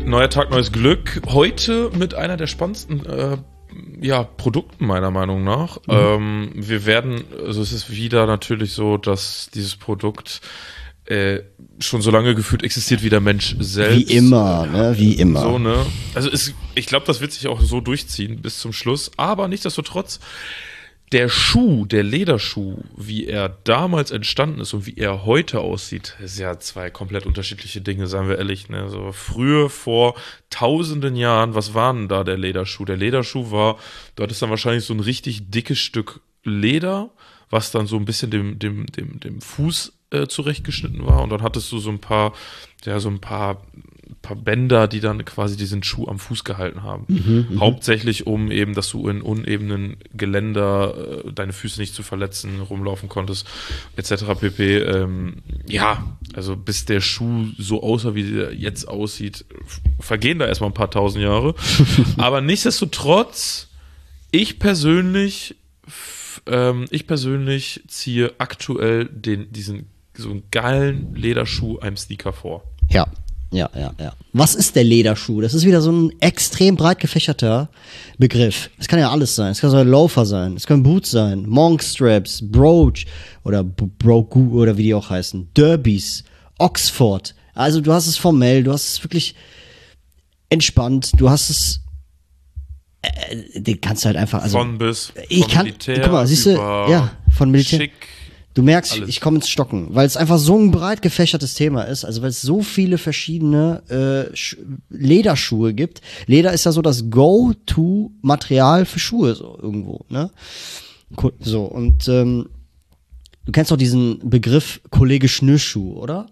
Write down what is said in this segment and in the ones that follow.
Neuer Tag, neues Glück. Heute mit einer der spannendsten Produkten meiner Meinung nach. Wir werden, also es ist wieder natürlich so, dass dieses Produkt schon so lange gefühlt existiert wie der Mensch selbst. Wie immer, ne? Wie immer. So, ne? Also ich glaube, das wird sich auch so durchziehen bis zum Schluss. Aber nichtsdestotrotz, der Schuh, der Lederschuh, wie er damals entstanden ist und wie er heute aussieht, ist ja zwei komplett unterschiedliche Dinge, seien wir ehrlich. Ne? So früher, vor tausenden Jahren, was war denn da der Lederschuh? Der Lederschuh war, du hattest dann wahrscheinlich so ein richtig dickes Stück Leder, was dann so ein bisschen dem Fuß zurechtgeschnitten war, und dann hattest du so ein paar Bänder, die dann quasi diesen Schuh am Fuß gehalten haben. Hauptsächlich, um eben, dass du in unebenen Geländer deine Füße nicht zu verletzen, rumlaufen konntest, etc. pp. Also bis der Schuh so aussah, wie der jetzt aussieht, vergehen da erstmal ein paar tausend Jahre. Aber nichtsdestotrotz, ich persönlich ziehe aktuell diesen so einen geilen Lederschuh einem Sneaker vor. Ja. Was ist der Lederschuh? Das ist wieder so ein extrem breit gefächerter Begriff. Es kann ja alles sein. Es kann so ein Loafer sein. Es können Boots sein. Monkstraps, Broach oder Brogu oder wie die auch heißen. Derbys, Oxford. Also du hast es formell, du hast es wirklich entspannt. Du hast es den kannst du halt einfach, also von bis, Militär, guck mal, siehst du, ja, von Militär. Schick. Du merkst, alles. Ich komme ins Stocken, weil es einfach so ein breit gefächertes Thema ist, also weil es so viele verschiedene Lederschuhe gibt. Leder ist ja so das Go-To-Material für Schuhe, so irgendwo, ne? So, und du kennst doch diesen Begriff Kollege Schnürschuh, oder?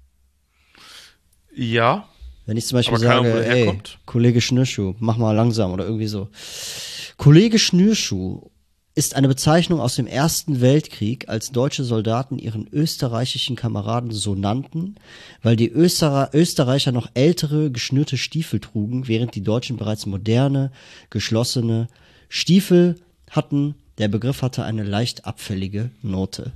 Ja. Wenn ich zum Beispiel sage, ey, Kollege Schnürschuh, mach mal langsam oder irgendwie so. Kollege Schnürschuh ist eine Bezeichnung aus dem Ersten Weltkrieg, als deutsche Soldaten ihren österreichischen Kameraden so nannten, weil die Österreicher noch ältere, geschnürte Stiefel trugen, während die Deutschen bereits moderne, geschlossene Stiefel hatten. Der Begriff hatte eine leicht abfällige Note.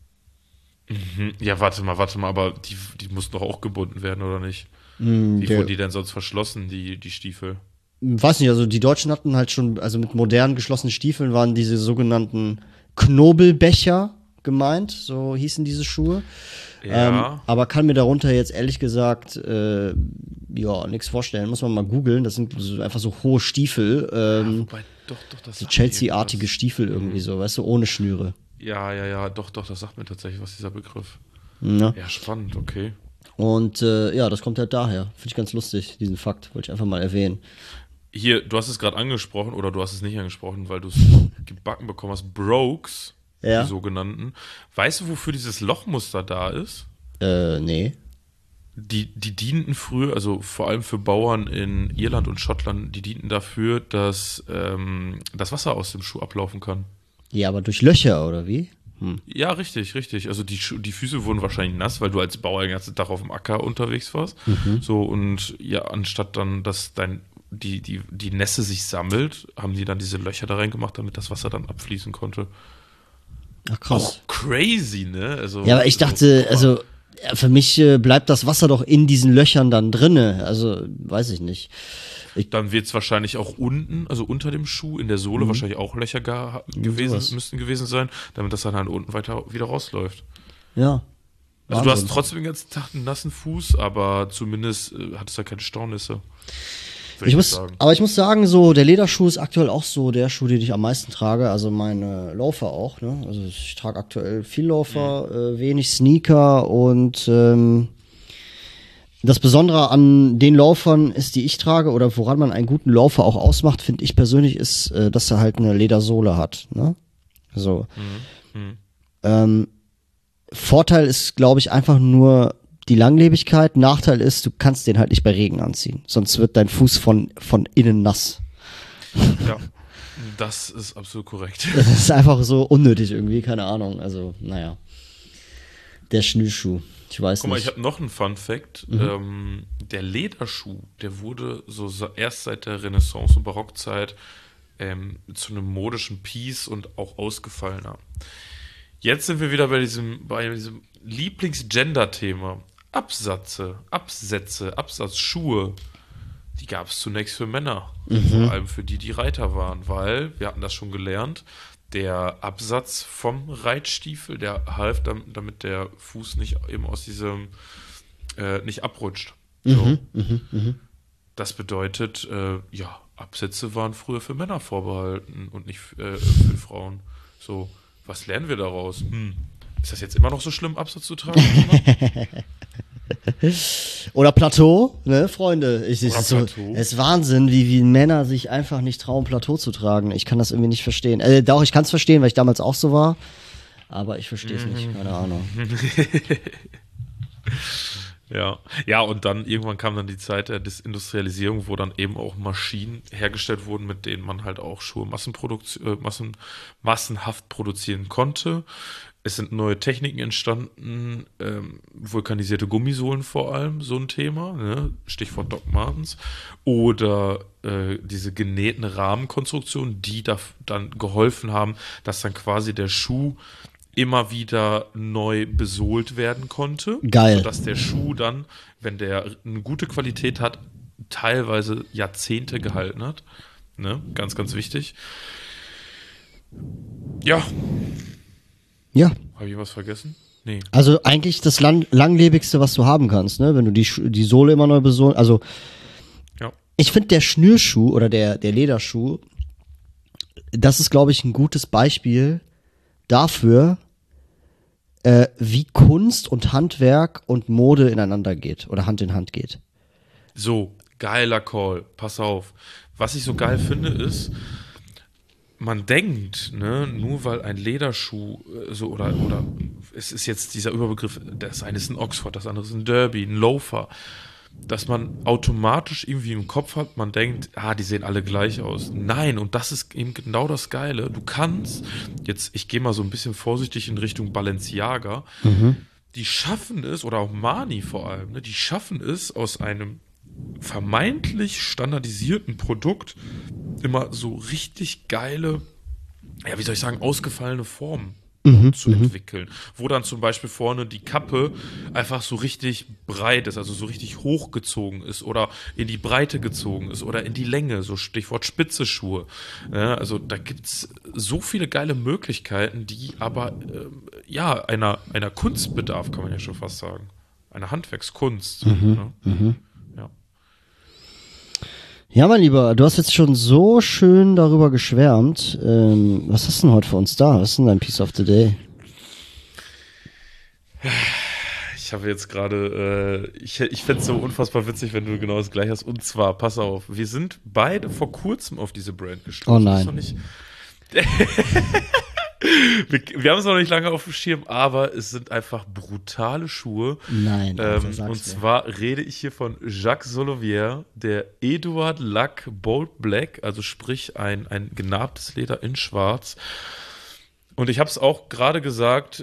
Ja, warte mal, aber die mussten doch auch gebunden werden, oder nicht? Wie wurden die denn sonst verschlossen, die Stiefel? Weiß nicht, also die Deutschen hatten halt schon, also mit modernen geschlossenen Stiefeln waren diese sogenannten Knobelbecher gemeint, so hießen diese Schuhe. Ja. Aber kann mir darunter jetzt ehrlich gesagt nichts vorstellen. Muss man mal googeln. Das sind einfach so hohe Stiefel. Wobei, doch, das so Chelsea-artige Stiefel irgendwie so, weißt du, ohne Schnüre. Ja, doch, das sagt mir tatsächlich was, dieser Begriff. Ja, spannend, okay. Und das kommt halt daher. Finde ich ganz lustig, diesen Fakt. Wollte ich einfach mal erwähnen. Hier, du hast es gerade angesprochen, oder du hast es nicht angesprochen, weil du es gebacken bekommen hast. Brogues, die sogenannten. Weißt du, wofür dieses Lochmuster da ist? Nee. Die dienten früher, also vor allem für Bauern in Irland und Schottland, die dienten dafür, dass das Wasser aus dem Schuh ablaufen kann. Ja, aber durch Löcher, oder wie? Ja, richtig. Also die Füße wurden wahrscheinlich nass, weil du als Bauer den ganzen Tag auf dem Acker unterwegs warst. So, und ja, anstatt dann, dass die Nässe sich sammelt, haben die dann diese Löcher da reingemacht, damit das Wasser dann abfließen konnte. Ach, krass. Auch crazy, ne? Also, ja, aber ich dachte, für mich bleibt das Wasser doch in diesen Löchern dann drinne. Also, weiß ich nicht. Dann wird es wahrscheinlich auch unten, also unter dem Schuh, in der Sohle wahrscheinlich auch Löcher müssten gewesen sein, damit das dann halt unten weiter wieder rausläuft. Ja. Also du hast trotzdem den ganzen Tag einen nassen Fuß, aber zumindest hattest du da keine Staunisse. Ich muss sagen, so der Lederschuh ist aktuell auch so der Schuh, den ich am meisten trage. Also meine Loafer auch. Ne? Also ich trage aktuell viel Loafer, wenig Sneaker, und das Besondere an den Laufern ist, die ich trage, oder woran man einen guten Laufer auch ausmacht, finde ich persönlich, ist, dass er halt eine Ledersohle hat. Ne? So. Vorteil ist, glaube ich, einfach nur die Langlebigkeit. Nachteil ist, du kannst den halt nicht bei Regen anziehen. Sonst wird dein Fuß von innen nass. Ja, das ist absolut korrekt. Das ist einfach so unnötig irgendwie, keine Ahnung. Also, naja. Der Schnürschuh. Ich weiß Guck mal, nicht. ich habe noch einen Fun-Fact. Der Lederschuh, der wurde so erst seit der Renaissance- und Barockzeit zu einem modischen Piece und auch ausgefallener. Jetzt sind wir wieder bei diesem Lieblings-Gender-Thema. Absätze, Absatzschuhe. Die gab es zunächst für Männer, vor allem für die Reiter waren, weil, wir hatten das schon gelernt, der Absatz vom Reitstiefel, der half, damit der Fuß nicht eben aus diesem, nicht abrutscht. So. Das bedeutet, ja, Absätze waren früher für Männer vorbehalten und nicht für Frauen. So, was lernen wir daraus? Ist das jetzt immer noch so schlimm, Absatz zu tragen? Oder Plateau, ne, Freunde. Es ist Wahnsinn, wie Männer sich einfach nicht trauen, Plateau zu tragen. Ich kann das irgendwie nicht verstehen. Doch, ich kann es verstehen, weil ich damals auch so war. Aber ich verstehe es nicht, keine Ahnung. Ja, und dann irgendwann kam dann die Zeit der Desindustrialisierung, wo dann eben auch Maschinen hergestellt wurden, mit denen man halt auch Schuhe massenhaft produzieren konnte. Es sind neue Techniken entstanden, vulkanisierte Gummisohlen vor allem, so ein Thema, ne? Stichwort Doc Martens. Oder diese genähten Rahmenkonstruktionen, die da dann geholfen haben, dass dann quasi der Schuh immer wieder neu besohlt werden konnte. Geil. Sodass der Schuh dann, wenn der eine gute Qualität hat, teilweise Jahrzehnte gehalten hat. Ne? Ganz, ganz wichtig. Ja. Ja. Habe ich was vergessen? Nee. Also eigentlich das langlebigste, was du haben kannst, ne? Wenn du die Sohle immer neu besohlen. Also ja. Ich finde der Schnürschuh oder der Lederschuh, das ist, glaube ich, ein gutes Beispiel dafür, wie Kunst und Handwerk und Mode ineinander geht oder Hand in Hand geht. So, geiler Call. Pass auf. Was ich so geil finde, ist, man denkt, ne, nur weil ein Lederschuh so oder es ist jetzt dieser Überbegriff, das eine ist ein Oxford, das andere ist ein Derby, ein Loafer, dass man automatisch irgendwie im Kopf hat, man denkt, die sehen alle gleich aus. Nein, und das ist eben genau das Geile. Du kannst, jetzt, ich gehe mal so ein bisschen vorsichtig in Richtung Balenciaga, die schaffen es, oder auch Marni vor allem, ne, die schaffen es aus einem vermeintlich standardisierten Produkt immer so richtig geile, ja, wie soll ich sagen, ausgefallene Formen zu entwickeln. Wo dann zum Beispiel vorne die Kappe einfach so richtig breit ist, also so richtig hochgezogen ist oder in die Breite gezogen ist oder in die Länge, so Stichwort spitze Schuhe. Ja, also da gibt's so viele geile Möglichkeiten, die aber einer Kunst bedarf, kann man ja schon fast sagen. Einer Handwerkskunst. Ne? Ja. Ja, mein Lieber, du hast jetzt schon so schön darüber geschwärmt. Was hast du denn heute für uns da? Was ist denn dein Piece of the Day? Ich habe jetzt gerade, ich fände es so unfassbar witzig, wenn du genau das gleiche hast. Und zwar, pass auf, wir sind beide vor kurzem auf diese Brand gestoßen. Oh nein. Wir haben es noch nicht lange auf dem Schirm, aber es sind einfach brutale Schuhe. Nein, und zwar rede ich hier von Jacques Solovier, der Eduard Lack Bold Black, also sprich ein genarbtes Leder in Schwarz. Und ich habe es auch gerade gesagt,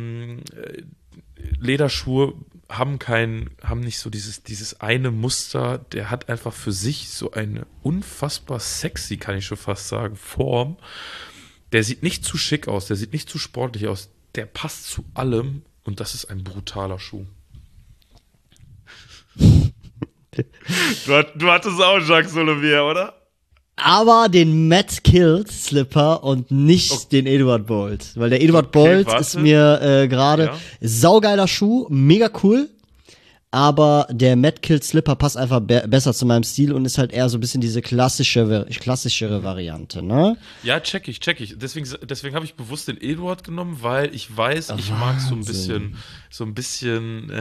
Lederschuhe haben nicht so dieses eine Muster, der hat einfach für sich so eine unfassbar sexy, kann ich schon fast sagen, Form. Der sieht nicht zu schick aus, der sieht nicht zu sportlich aus, der passt zu allem und das ist ein brutaler Schuh. Du hattest auch Jacques Solovier, oder? Aber den Matt Kills Slipper und nicht den Eduard Bolt. Weil der Eduard Bolt ist mir gerade saugeiler Schuh, mega cool. Aber der Matt Kills Slipper passt einfach besser zu meinem Stil und ist halt eher so ein bisschen diese klassischere Variante, ne? Ja, check ich. Deswegen habe ich bewusst den Eduard genommen, weil ich weiß, ich mag so ein bisschen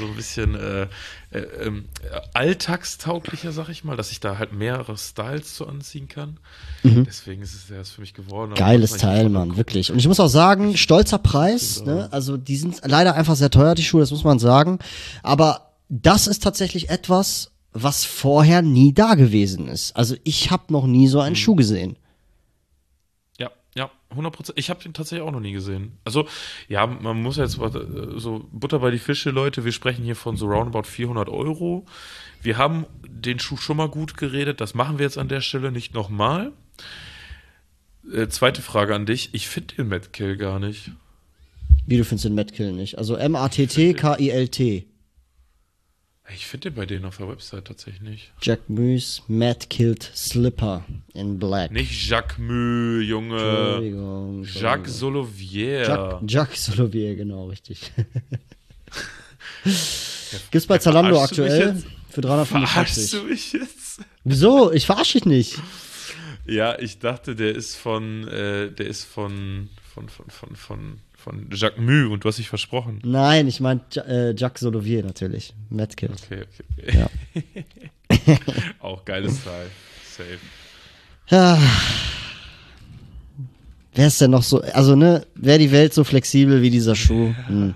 alltagstauglicher, sag ich mal, dass ich da halt mehrere Styles so anziehen kann. Deswegen ist es erst für mich geworden. Geiles Teil, Mann, wirklich. Und ich muss auch sagen, stolzer Preis, ne? Also die sind leider einfach sehr teuer, die Schuhe, das muss man sagen. Aber das ist tatsächlich etwas, was vorher nie da gewesen ist. Also ich habe noch nie so einen Schuh gesehen. Ja, 100%. Ich habe den tatsächlich auch noch nie gesehen. Also, ja, man muss jetzt so Butter bei die Fische, Leute. Wir sprechen hier von so roundabout 400 €. Wir haben den Schuh schon mal gut geredet. Das machen wir jetzt an der Stelle nicht nochmal. Zweite Frage an dich. Ich finde den Matt Kill gar nicht. Wie, du findest den Matt Kill nicht? Also M-A-T-T-K-I-L-T. Ich finde den bei denen auf der Website tatsächlich nicht. Jacquemus Mad Killed Slipper in Black. Nicht Jacquemus, Junge. Entschuldigung. Jacques Solovier. Jacques Solovier, genau, richtig. Gibt's bei Zalando aktuell für 345. Verarschst du mich jetzt? Wieso? Ich verarsche dich nicht. Ja, ich dachte, der ist von Jacquemus und du hast dich versprochen. Nein, ich meine Jacques Solovier natürlich. Mad Killed. Okay. Ja. Auch geiles Teil. Safe. Ja. Wer ist denn noch so, also ne, wäre die Welt so flexibel wie dieser Schuh?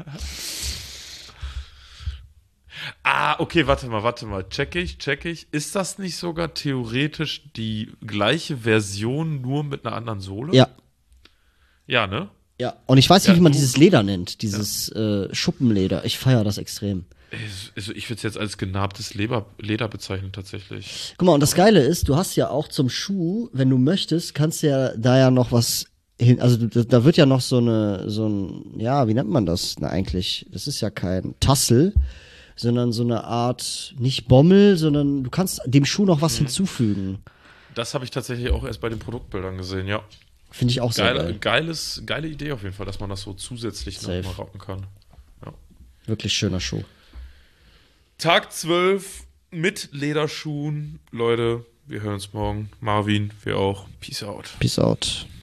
Okay, warte mal. Check ich. Ist das nicht sogar theoretisch die gleiche Version, nur mit einer anderen Sohle? Ja. Ja, ne? Ja, und ich weiß nicht, wie man dieses Leder nennt, dieses Schuppenleder. Ich feiere das extrem. Also ich würde es jetzt als genarbtes Leder bezeichnen, tatsächlich. Guck mal, und das Geile ist, du hast ja auch zum Schuh, wenn du möchtest, kannst du ja da ja noch was hin, also da wird ja noch so ein, ja, wie nennt man das? Na, eigentlich, das ist ja kein Tassel, sondern so eine Art, nicht Bommel, sondern du kannst dem Schuh noch was hinzufügen. Das habe ich tatsächlich auch erst bei den Produktbildern gesehen, ja. Finde ich auch sehr geil. Geile Idee auf jeden Fall, dass man das so zusätzlich noch mal rocken kann. Ja. Wirklich schöner Schuh. Tag 12 mit Lederschuhen. Leute, wir hören uns morgen. Marvin, wir auch. Peace out. Peace out.